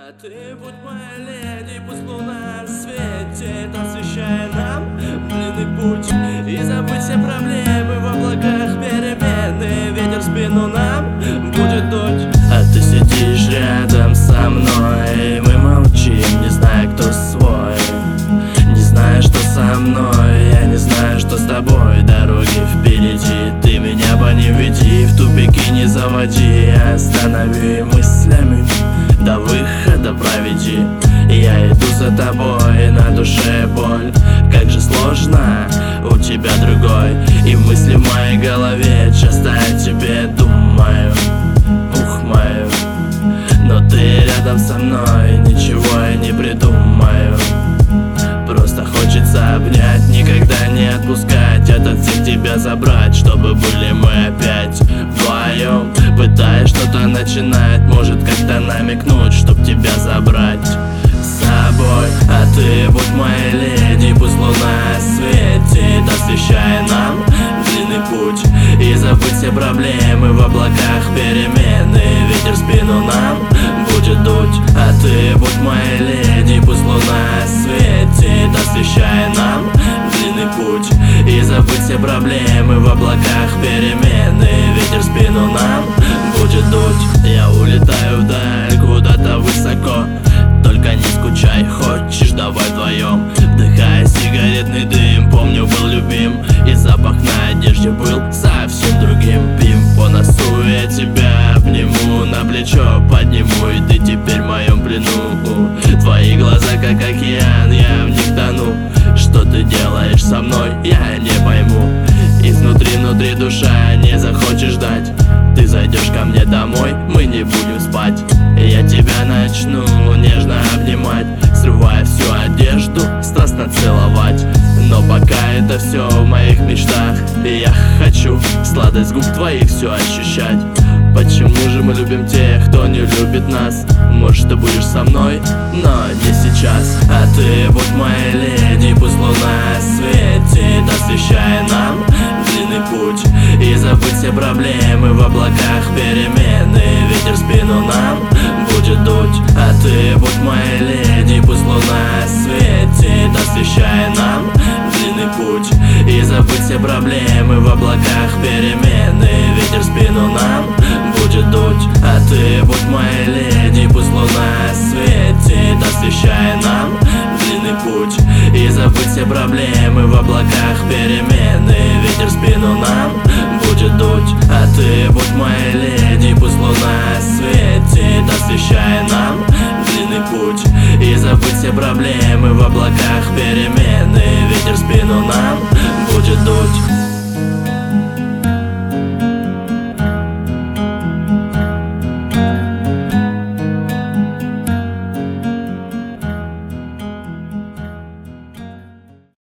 А ты будь моя леди, пусть луна светит, освещая нам длинный путь. И забыть все проблемы, в облаках перемены, ветер в спину нам будет дуть. А ты сидишь рядом со мной, мы молчим, не зная, кто свой. Не знаю, что со мной, я не знаю, что с тобой. Дороги впереди, ты меня по ним веди, в тупики не заводи, останови мыслями, до выхода проведи. Я иду за тобой, на душе боль, как же сложно, у тебя другой. И мысли в моей голове, часто о тебе думаю, ухмаю. Но ты рядом со мной, ничего я не придумаю. Просто хочется обнять, никогда не отпускать, от всех тебя забрать, чтобы были мы опять вдвоем. Пытаясь что-то начинать, может как-то намекнуть, чтоб тебя забрать с собой. А ты будь моей леди, пусть луна светит, освещая нам длинный путь. И забыть все проблемы, в облаках перемены, ветер в спину нам будет дуть. А ты будь моей леди, пусть луна светит, освещая нам длинный путь. И забыть все проблемы, в облаках перемены, ветер в спину нам будет дуть. Я улетаю вдаль, куда-то высоко, только не скучай, хочешь, давай вдвоем. Вдыхая сигаретный дым, помню, был любим, и запах на одежде был совсем другим. Пим по носу, я тебя обниму, на плечо подниму, и ты теперь в моем плену. Твои глаза как океан, я в них тону. Что ты делаешь со мной, я не пойму. Изнутри, внутри душа не захочешь ждать. Ты зайдешь ко мне домой, мы не будем спать. Я тебя начну нежно обнимать, срывая всю одежду, страстно целовать. Но пока это все в моих мечтах, и я хочу сладость губ твоих все ощущать. Почему же мы любим тех, кто не любит нас? Может, ты будешь со мной, но не сейчас. А ты будь моей леди, пусть луна светит, освещая нам длинный путь. И забыть все проблемы, в облаках перемены, ветер в спину нам будет дуть. А ты будь моей леди, пусть луна светит, освещая нам длинный путь. И забыть все проблемы, в облаках перемены, ветер в спину нам будет дуть. А ты будь моей леди, пусть луна светит, освещая нам длинный путь. И забыть все проблемы, в облаках перемены, ветер в спину нам будет дуть. А ты будь моей леди, пусть луна светит, освещая нам длинный путь. И забыть все проблемы, в облаках перемены, ветер в спину нам будет дуть.